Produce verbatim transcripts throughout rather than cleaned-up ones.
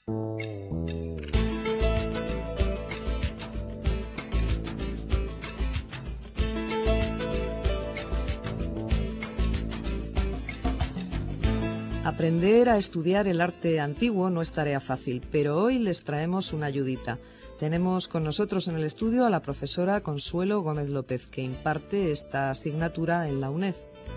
Aprender a estudiar el arte antiguo no es tarea fácil, pero hoy les traemos una ayudita. Tenemos con nosotros en el estudio a la profesora Consuelo Gómez López, que imparte esta asignatura en la UNED.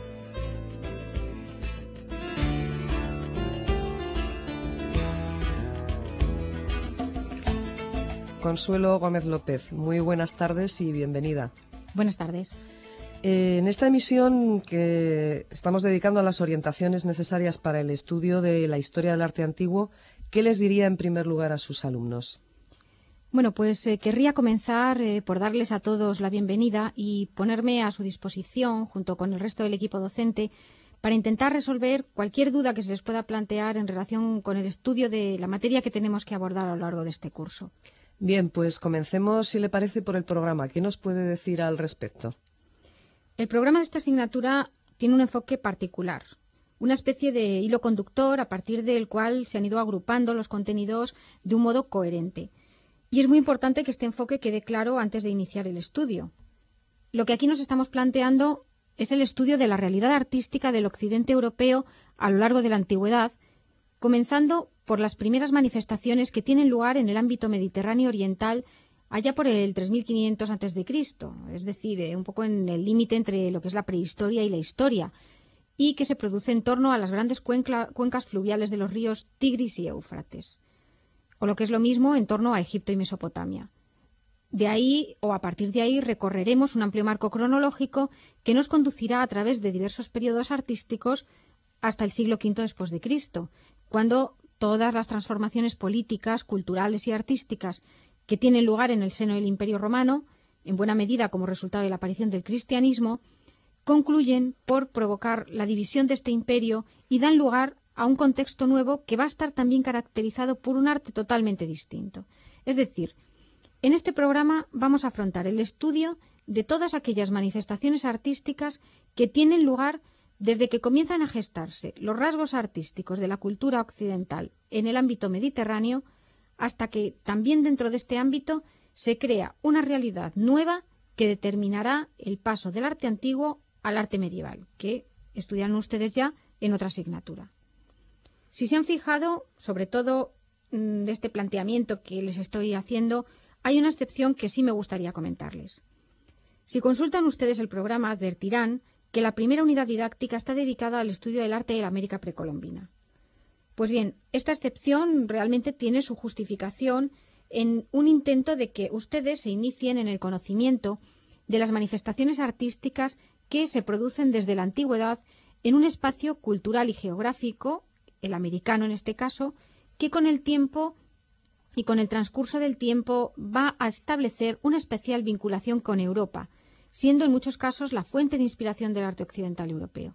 Consuelo Gómez López, muy buenas tardes y bienvenida. Buenas tardes. Eh, en esta emisión que estamos dedicando a las orientaciones necesarias para el estudio de la historia del arte antiguo, ¿qué les diría en primer lugar a sus alumnos? Bueno, pues eh, querría comenzar eh, por darles a todos la bienvenida y ponerme a su disposición, junto con el resto del equipo docente, para intentar resolver cualquier duda que se les pueda plantear en relación con el estudio de la materia que tenemos que abordar a lo largo de este curso. Bien, pues comencemos, si le parece, por el programa. ¿Qué nos puede decir al respecto? El programa de esta asignatura tiene un enfoque particular, una especie de hilo conductor a partir del cual se han ido agrupando los contenidos de un modo coherente. Y es muy importante que este enfoque quede claro antes de iniciar el estudio. Lo que aquí nos estamos planteando es el estudio de la realidad artística del occidente europeo a lo largo de la antigüedad, comenzando por las primeras manifestaciones que tienen lugar en el ámbito mediterráneo oriental allá por el tres mil quinientos antes de Cristo, es decir, eh, un poco en el límite entre lo que es la prehistoria y la historia, y que se produce en torno a las grandes cuenca, cuencas fluviales de los ríos Tigris y Éufrates, o lo que es lo mismo en torno a Egipto y Mesopotamia. De ahí, o a partir de ahí, recorreremos un amplio marco cronológico que nos conducirá a través de diversos periodos artísticos hasta el siglo quinto después de Cristo, cuando todas las transformaciones políticas, culturales y artísticas que tienen lugar en el seno del Imperio Romano, en buena medida como resultado de la aparición del cristianismo, concluyen por provocar la división de este imperio y dan lugar a un contexto nuevo que va a estar también caracterizado por un arte totalmente distinto. Es decir, en este programa vamos a afrontar el estudio de todas aquellas manifestaciones artísticas que tienen lugar desde que comienzan a gestarse los rasgos artísticos de la cultura occidental en el ámbito mediterráneo, hasta que también dentro de este ámbito se crea una realidad nueva que determinará el paso del arte antiguo al arte medieval, que estudian ustedes ya en otra asignatura. Si se han fijado, sobre todo de este planteamiento que les estoy haciendo, hay una excepción que sí me gustaría comentarles. Si consultan ustedes el programa, advertirán que la primera unidad didáctica está dedicada al estudio del arte de la América precolombina. Pues bien, esta excepción realmente tiene su justificación en un intento de que ustedes se inicien en el conocimiento de las manifestaciones artísticas que se producen desde la antigüedad en un espacio cultural y geográfico, el americano en este caso, que con el tiempo y con el transcurso del tiempo va a establecer una especial vinculación con Europa, siendo en muchos casos la fuente de inspiración del arte occidental europeo.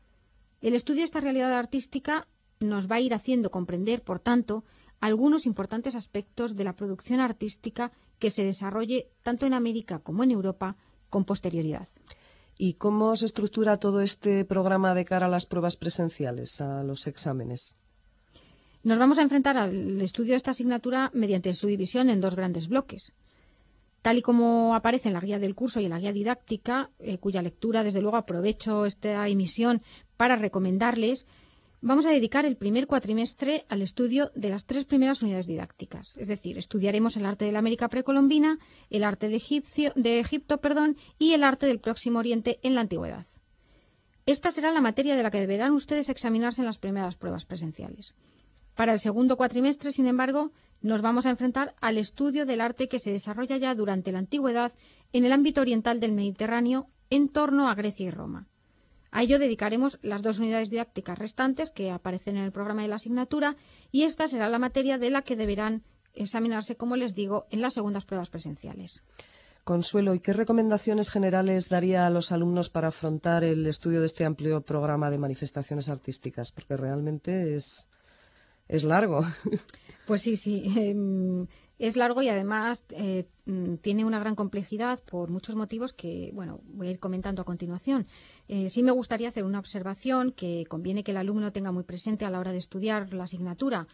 El estudio de esta realidad artística nos va a ir haciendo comprender, por tanto, algunos importantes aspectos de la producción artística que se desarrolle tanto en América como en Europa con posterioridad. ¿Y cómo se estructura todo este programa de cara a las pruebas presenciales, a los exámenes? Nos vamos a enfrentar al estudio de esta asignatura mediante su división en dos grandes bloques. Tal y como aparece en la guía del curso y en la guía didáctica, eh, cuya lectura, desde luego, aprovecho esta emisión para recomendarles, vamos a dedicar el primer cuatrimestre al estudio de las tres primeras unidades didácticas. Es decir, estudiaremos el arte de la América precolombina, el arte de, Egipcio, de Egipto perdón, y el arte del Próximo Oriente en la antigüedad. Esta será la materia de la que deberán ustedes examinarse en las primeras pruebas presenciales. Para el segundo cuatrimestre, sin embargo, nos vamos a enfrentar al estudio del arte que se desarrolla ya durante la antigüedad en el ámbito oriental del Mediterráneo en torno a Grecia y Roma. A ello dedicaremos las dos unidades didácticas restantes que aparecen en el programa de la asignatura y esta será la materia de la que deberán examinarse, como les digo, en las segundas pruebas presenciales. Consuelo, ¿y qué recomendaciones generales daría a los alumnos para afrontar el estudio de este amplio programa de manifestaciones artísticas? Porque realmente es, es largo. Pues sí, sí. Eh, es largo y además eh, tiene una gran complejidad por muchos motivos que, bueno, voy a ir comentando a continuación. Eh, sí me gustaría hacer una observación que conviene que el alumno tenga muy presente a la hora de estudiar la asignatura.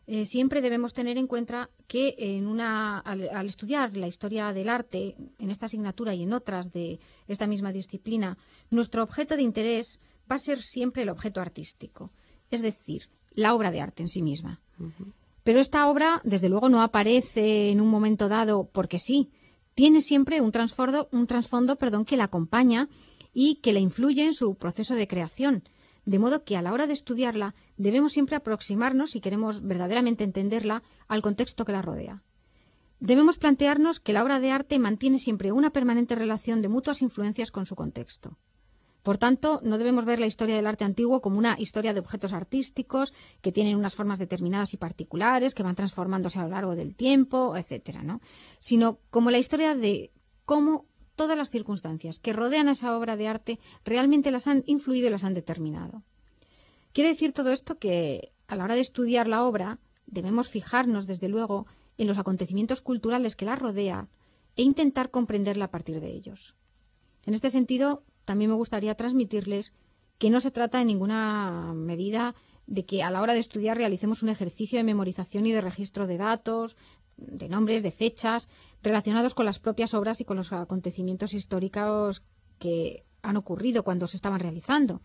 eh, siempre debemos tener en cuenta que en una, al, al estudiar la historia del arte, en esta asignatura y en otras de esta misma disciplina, nuestro objeto de interés va a ser siempre el objeto artístico, es decir, la obra de arte en sí misma. Uh-huh. Pero esta obra, desde luego, no aparece en un momento dado porque sí. Tiene siempre un trasfondo, un trasfondo, perdón, que la acompaña y que la influye en su proceso de creación. De modo que a la hora de estudiarla debemos siempre aproximarnos, si queremos verdaderamente entenderla, al contexto que la rodea. Debemos plantearnos que la obra de arte mantiene siempre una permanente relación de mutuas influencias con su contexto. Por tanto, no debemos ver la historia del arte antiguo como una historia de objetos artísticos que tienen unas formas determinadas y particulares, que van transformándose a lo largo del tiempo, etcétera, ¿no? Sino como la historia de cómo todas las circunstancias que rodean a esa obra de arte realmente las han influido y las han determinado. Quiere decir todo esto que a la hora de estudiar la obra debemos fijarnos, desde luego, en los acontecimientos culturales que la rodean e intentar comprenderla a partir de ellos. En este sentido, también me gustaría transmitirles que no se trata en ninguna medida de que a la hora de estudiar realicemos un ejercicio de memorización y de registro de datos, de nombres, de fechas, relacionados con las propias obras y con los acontecimientos históricos que han ocurrido cuando se estaban realizando.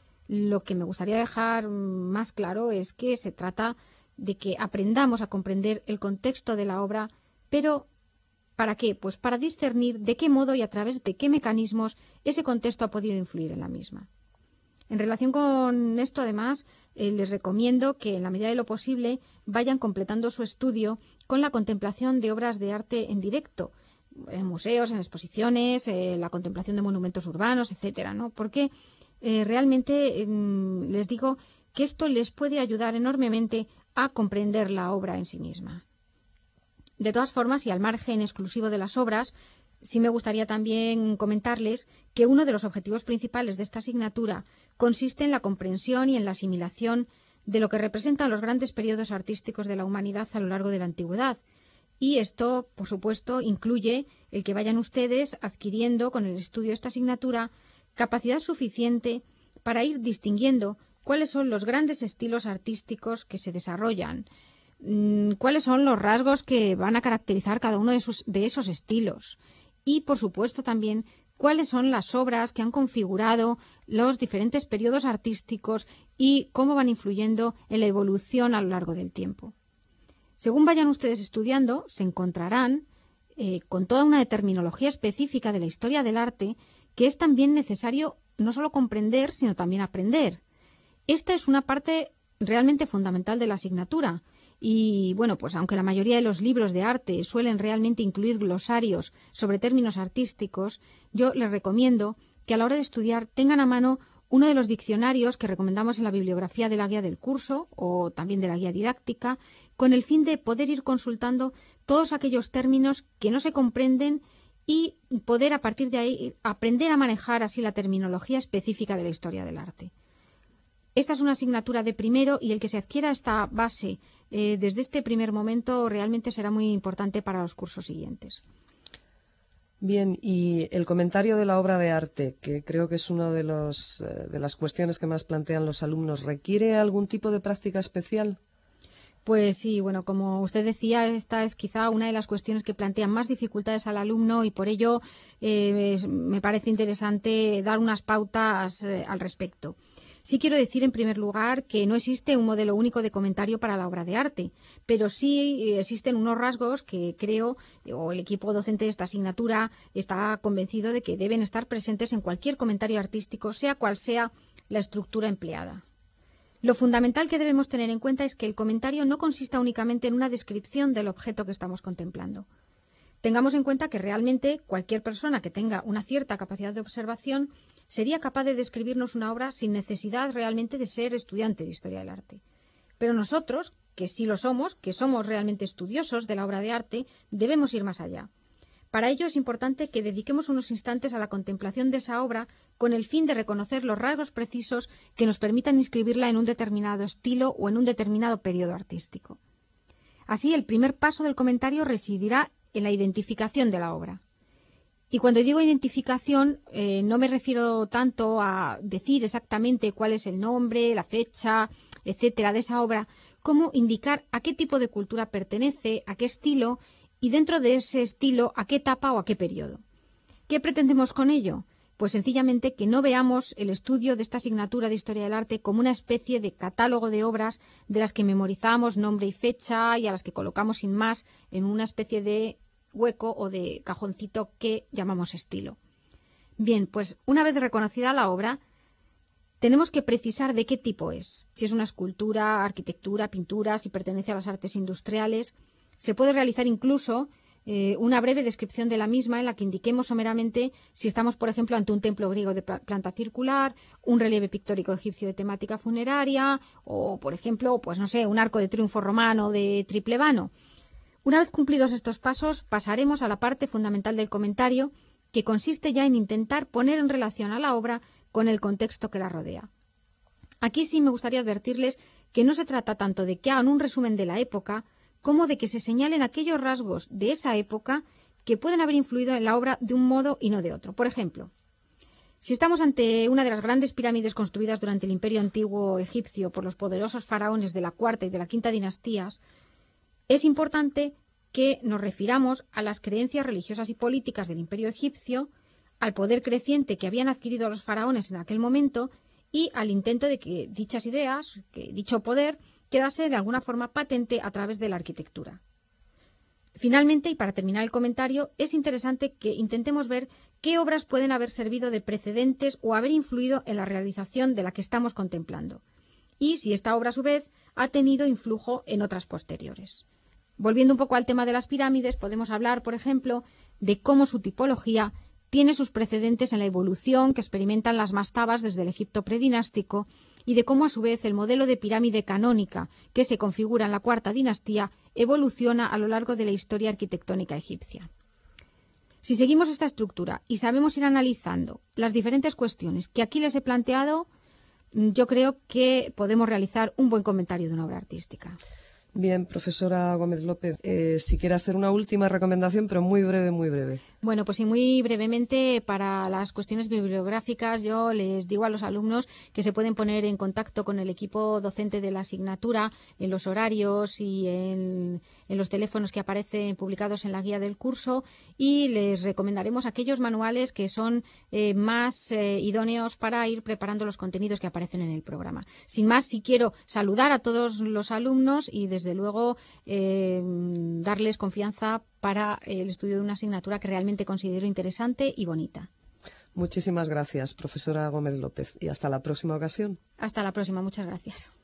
Lo que me gustaría dejar más claro es que se trata de que aprendamos a comprender el contexto de la obra, pero ¿para qué? Pues para discernir de qué modo y a través de qué mecanismos ese contexto ha podido influir en la misma. En relación con esto, además, eh, les recomiendo que, en la medida de lo posible, vayan completando su estudio con la contemplación de obras de arte en directo, en museos, en exposiciones, eh, la contemplación de monumentos urbanos, etcétera, ¿no? Porque eh, realmente eh, les digo que esto les puede ayudar enormemente a comprender la obra en sí misma. De todas formas, y al margen exclusivo de las obras, sí me gustaría también comentarles que uno de los objetivos principales de esta asignatura consiste en la comprensión y en la asimilación de lo que representan los grandes periodos artísticos de la humanidad a lo largo de la antigüedad. Y esto, por supuesto, incluye el que vayan ustedes adquiriendo con el estudio de esta asignatura capacidad suficiente para ir distinguiendo cuáles son los grandes estilos artísticos que se desarrollan, cuáles son los rasgos que van a caracterizar cada uno de, sus, de esos estilos y, por supuesto, también cuáles son las obras que han configurado los diferentes periodos artísticos y cómo van influyendo en la evolución a lo largo del tiempo. Según vayan ustedes estudiando, se encontrarán eh, con toda una terminología específica de la historia del arte que es también necesario no solo comprender, sino también aprender. Esta es una parte realmente fundamental de la asignatura. Y, bueno, pues aunque la mayoría de los libros de arte suelen realmente incluir glosarios sobre términos artísticos, yo les recomiendo que a la hora de estudiar tengan a mano uno de los diccionarios que recomendamos en la bibliografía de la guía del curso o también de la guía didáctica, con el fin de poder ir consultando todos aquellos términos que no se comprenden y poder a partir de ahí aprender a manejar así la terminología específica de la historia del arte. Esta es una asignatura de primero y el que se adquiera esta base eh, desde este primer momento realmente será muy importante para los cursos siguientes. Bien, y el comentario de la obra de arte, que creo que es una de, los, eh, de las cuestiones que más plantean los alumnos, ¿requiere algún tipo de práctica especial? Pues sí, bueno, como usted decía, esta es quizá una de las cuestiones que plantean más dificultades al alumno y por ello eh, me parece interesante dar unas pautas eh, al respecto. Sí quiero decir, en primer lugar, que no existe un modelo único de comentario para la obra de arte, pero sí existen unos rasgos que creo, o el equipo docente de esta asignatura está convencido de que deben estar presentes en cualquier comentario artístico, sea cual sea la estructura empleada. Lo fundamental que debemos tener en cuenta es que el comentario no consista únicamente en una descripción del objeto que estamos contemplando. Tengamos en cuenta que realmente cualquier persona que tenga una cierta capacidad de observación sería capaz de describirnos una obra sin necesidad realmente de ser estudiante de historia del arte. Pero nosotros, que sí lo somos, que somos realmente estudiosos de la obra de arte, debemos ir más allá. Para ello es importante que dediquemos unos instantes a la contemplación de esa obra con el fin de reconocer los rasgos precisos que nos permitan inscribirla en un determinado estilo o en un determinado periodo artístico. Así, el primer paso del comentario residirá en la identificación de la obra. Y cuando digo identificación, eh, no me refiero tanto a decir exactamente cuál es el nombre, la fecha, etcétera, de esa obra, cómo indicar a qué tipo de cultura pertenece, a qué estilo y dentro de ese estilo a qué etapa o a qué periodo. ¿Qué pretendemos con ello? Pues sencillamente que no veamos el estudio de esta asignatura de Historia del Arte como una especie de catálogo de obras de las que memorizamos nombre y fecha y a las que colocamos sin más en una especie de hueco o de cajoncito que llamamos estilo. Bien, pues una vez reconocida la obra, tenemos que precisar de qué tipo es. Si es una escultura, arquitectura, pintura, si pertenece a las artes industriales. Se puede realizar incluso Eh, una breve descripción de la misma en la que indiquemos someramente si estamos, por ejemplo, ante un templo griego de planta circular, un relieve pictórico egipcio de temática funeraria o, por ejemplo, pues no sé, un arco de triunfo romano de triple vano. Una vez cumplidos estos pasos, pasaremos a la parte fundamental del comentario, que consiste ya en intentar poner en relación a la obra con el contexto que la rodea. Aquí sí me gustaría advertirles que no se trata tanto de que hagan un resumen de la época, como de que se señalen aquellos rasgos de esa época que pueden haber influido en la obra de un modo y no de otro. Por ejemplo, si estamos ante una de las grandes pirámides construidas durante el Imperio Antiguo egipcio por los poderosos faraones de la cuarta y de la quinta dinastías, es importante que nos refiramos a las creencias religiosas y políticas del Imperio egipcio, al poder creciente que habían adquirido los faraones en aquel momento y al intento de que dichas ideas, que dicho poder, quedase de alguna forma patente a través de la arquitectura. Finalmente, y para terminar el comentario, es interesante que intentemos ver qué obras pueden haber servido de precedentes o haber influido en la realización de la que estamos contemplando, y si esta obra a su vez ha tenido influjo en otras posteriores. Volviendo un poco al tema de las pirámides, podemos hablar, por ejemplo, de cómo su tipología tiene sus precedentes en la evolución que experimentan las mastabas desde el Egipto predinástico y de cómo a su vez el modelo de pirámide canónica que se configura en la cuarta dinastía evoluciona a lo largo de la historia arquitectónica egipcia. Si seguimos esta estructura y sabemos ir analizando las diferentes cuestiones que aquí les he planteado, yo creo que podemos realizar un buen comentario de una obra artística. Bien, profesora Gómez López, eh, si quiere hacer una última recomendación, pero muy breve, muy breve. Bueno, pues sí, muy brevemente, para las cuestiones bibliográficas, yo les digo a los alumnos que se pueden poner en contacto con el equipo docente de la asignatura en los horarios y en, en los teléfonos que aparecen publicados en la guía del curso, y les recomendaremos aquellos manuales que son eh, más eh, idóneos para ir preparando los contenidos que aparecen en el programa. Sin más, sí quiero saludar a todos los alumnos y desde desde luego eh, darles confianza para el estudio de una asignatura que realmente considero interesante y bonita. Muchísimas gracias, profesora Gómez López, y hasta la próxima ocasión. Hasta la próxima, muchas gracias.